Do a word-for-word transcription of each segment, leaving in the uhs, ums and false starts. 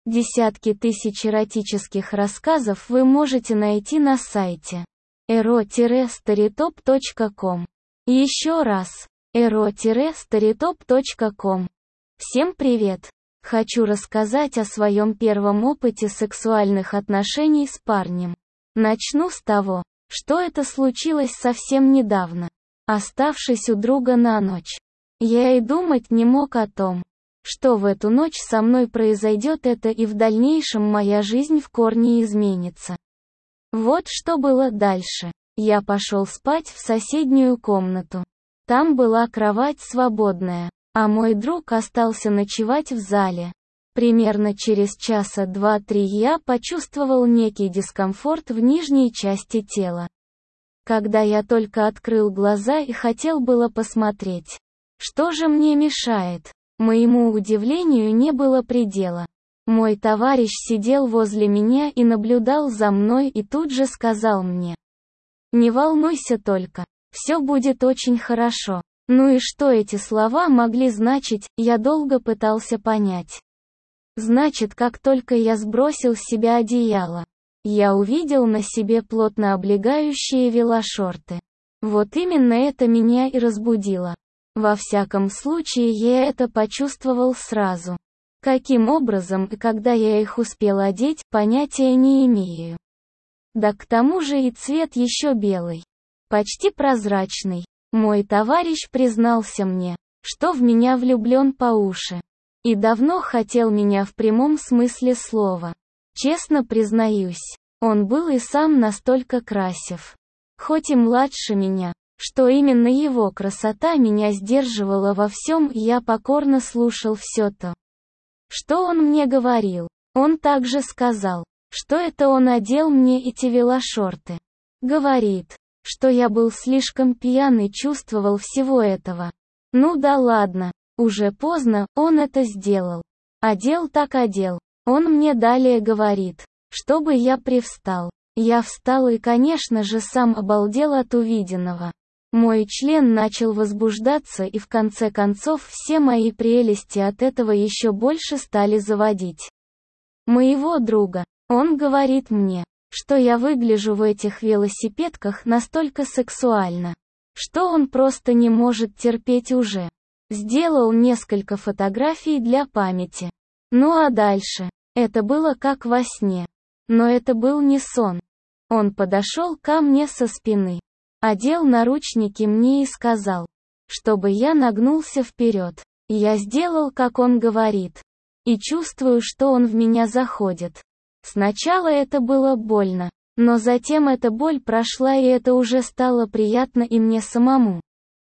Десятки тысяч эротических рассказов вы можете найти на сайте эро старитоп точка ком. Еще раз, эро старитоп точка ком. Всем привет! Хочу рассказать о своем первом опыте сексуальных отношений с парнем. Начну с того, что это случилось совсем недавно, оставшись у друга на ночь. Я и думать не мог о том, что в эту ночь со мной произойдет это и в дальнейшем моя жизнь в корне изменится. Вот что было дальше. Я пошел спать в соседнюю комнату. Там была кровать свободная, а мой друг остался ночевать в зале. Примерно через часа два-три я почувствовал некий дискомфорт в нижней части тела. Когда я только открыл глаза и хотел было посмотреть, что же мне мешает, моему удивлению не было предела. Мой товарищ сидел возле меня и наблюдал за мной и тут же сказал мне: «Не волнуйся только, все будет очень хорошо». Ну и что эти слова могли значить, я долго пытался понять. Значит, как только я сбросил с себя одеяло, я увидел на себе плотно облегающие велошорты. Вот именно это меня и разбудило. Во всяком случае, я это почувствовал сразу. Каким образом и когда я их успел одеть, понятия не имею. Да к тому же и цвет еще белый. Почти прозрачный. Мой товарищ признался мне, что в меня влюблен по уши. И давно хотел меня в прямом смысле слова. Честно признаюсь, он был и сам настолько красив. Хоть и младше меня. Что именно его красота меня сдерживала во всем, я покорно слушал все то, что он мне говорил. Он также сказал, что это он одел мне эти велошорты. Говорит, что я был слишком пьян и чувствовал всего этого. Ну да ладно, уже поздно, он это сделал. Одел так одел. Он мне далее говорит, чтобы я привстал. Я встал и, конечно же, сам обалдел от увиденного. Мой член начал возбуждаться, и в конце концов все мои прелести от этого еще больше стали заводить моего друга. Он говорит мне, что я выгляжу в этих велосипедках настолько сексуально, что он просто не может терпеть уже. Сделал несколько фотографий для памяти. Ну а дальше, это было как во сне. Но это был не сон. Он подошел ко мне со спины, одел наручники мне и сказал, чтобы я нагнулся вперед. Я сделал, как он говорит. И чувствую, что он в меня заходит. Сначала это было больно, но затем эта боль прошла, и это уже стало приятно и мне самому.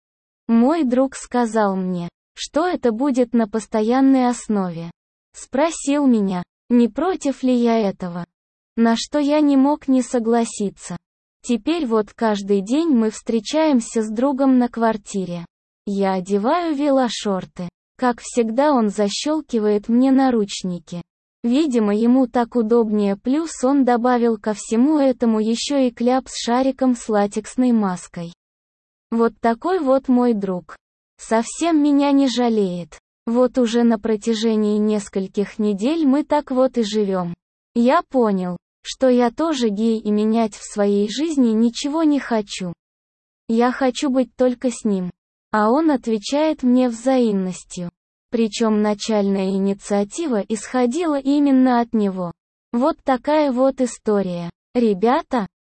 Мой друг сказал мне, что это будет на постоянной основе. Спросил меня, не против ли я этого. На что я не мог не согласиться. Теперь вот каждый день мы встречаемся с другом на квартире. Я одеваю велошорты. Как всегда, он защелкивает мне наручники. Видимо, ему так удобнее, плюс он добавил ко всему этому еще и кляп с шариком с латексной маской. Вот такой вот мой друг. Совсем меня не жалеет. Вот уже на протяжении нескольких недель мы так вот и живем. Я понял, что я тоже гей и менять в своей жизни ничего не хочу. Я хочу быть только с ним. А он отвечает мне взаимностью. Причем начальная инициатива исходила именно от него. Вот такая вот история. Ребята,